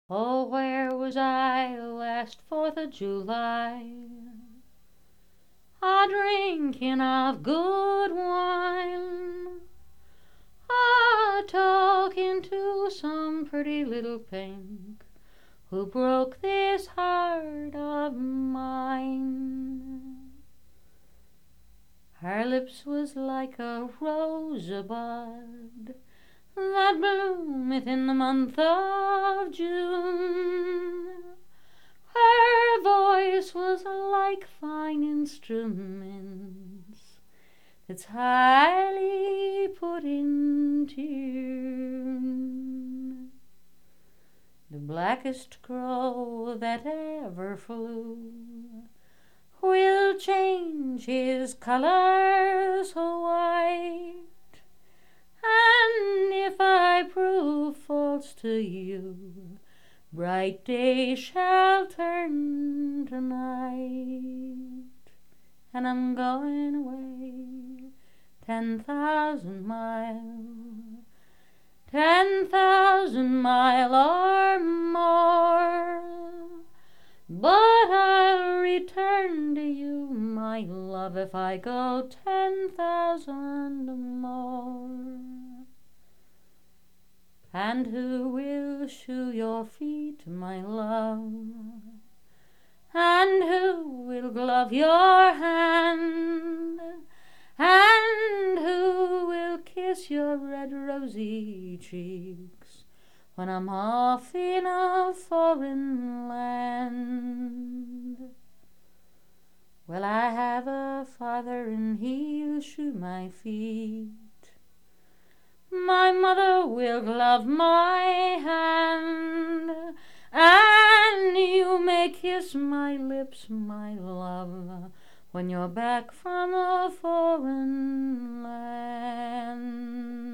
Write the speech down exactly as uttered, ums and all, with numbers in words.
Oh, where was I last Fourth of July? A drinking of good wine, a talking to some pretty little pink who broke this heart of mine. Her lips was like a rosebud that bloometh in the month of June. Her voice was like fine instruments that's highly put in tune. The blackest crow that ever flew will change his color so white, and if I prove false to you, bright day shall turn to night. And I'm going away ten thousand mile, ten thousand mile or more, but I'll return to you, my love, if I go ten thousand more. And who will shoe your feet, my love? And who will glove your hand? And who will kiss your red rosy cheeks when I'm off in a foreign land? Well, I have a father and he'll shoe my feet. My mother will glove my hand, and you may kiss my lips, my love, when you're back from a foreign land.